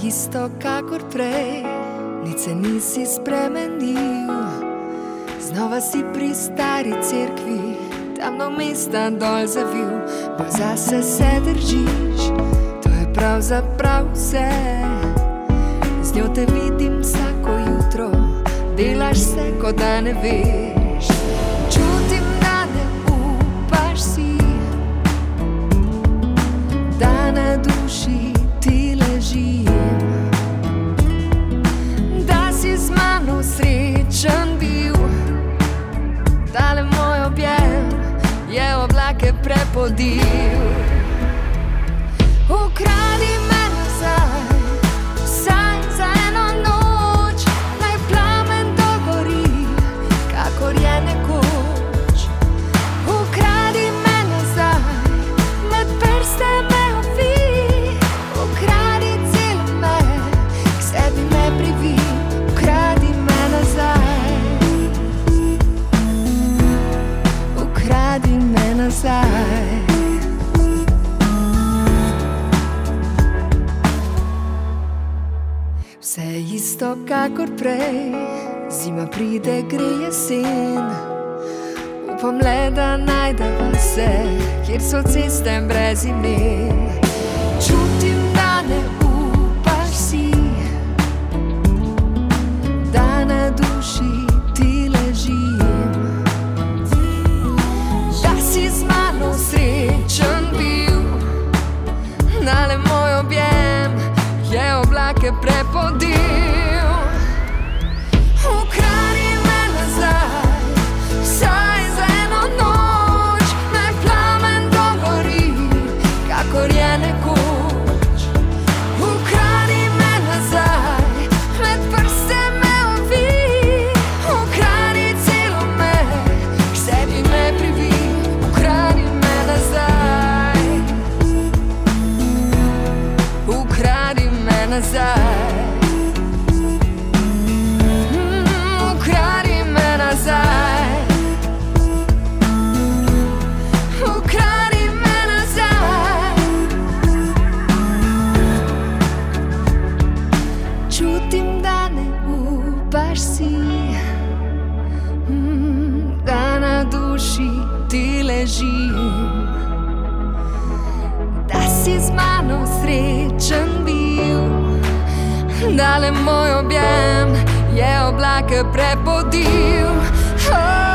isto kakor prej, nič se nisi spremenil. Znova si pri stari cerkvi, tamno mesta dol zavil, bolj zase se držiš, to je pravzaprav vse. Z njo te vidim vsako jutro, delaš se, kot da ne veš. Čutim, da ne upaš si, da na duši ti ležim, da si z mano srečen bil. Tale moj objem je oblake prepodil. Ukradi me nazaj, vsaj za eno noč, naj plamen dogori, kakor je nekoč. Ukradi me nazaj, med prste me ovij, ukradi celo me, k sebi me privi, ukradi me nazaj, ukradi me nazaj. Vse isto kakor prej, zima pride, gre jesen. Upam le, da najdeva se, kjer so ceste brez imen. Čutim, da ne upaš si, da na duši ti ležim, da si z mano srečen bil. Nale moj objem je oblake prepodil. Ukradi me nazaj, vsaj za eno noč, naj plamen dogori, kakor je nekoč. Ukradi me nazaj, med prste me ovij, ukradi celo me, k sebi me privi, ukradi me nazaj, ukradi me nazaj. Ukradi me nazaj, ukradi me nazaj. Čutim, da ne upaš si, da na duši ti ležim, da si z mano srečen bil. Dale moj objem je oblake prepodil.